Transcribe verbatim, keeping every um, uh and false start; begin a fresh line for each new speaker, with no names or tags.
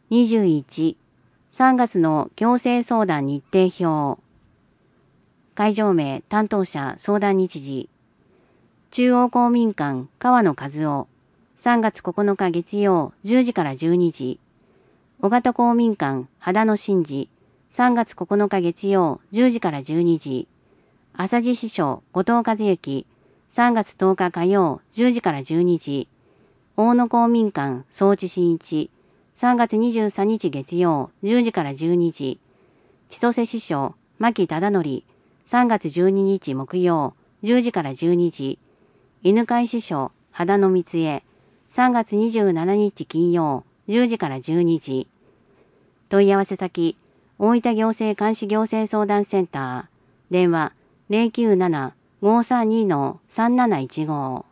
にじゅういち、さんがつの強制相談日程表。会場名、担当者、相談日時。中央公民館、川野和夫。さんがつここのか月曜、じゅうじからじゅうにじ。小型公民館、秦野真司。さんがつここのか月曜、じゅうじからじゅうにじ。朝地師匠、後藤和幸。さんがつとおか火曜、じゅうじからじゅうにじ。大野公民館、総地真一。さんがつにじゅうさんにち月曜、じゅうじからじゅうにじ。千歳師匠、牧忠則。さんがつじゅうににち木曜、じゅうじからじゅうにじ。犬飼師匠、秦野光恵。さんがつにじゅうしちにち金曜、じゅうじからじゅうにじ。問い合わせ先、大分行政監視行政相談センター。電話、ゼロきゅうなな ごーさんに さんなないちご。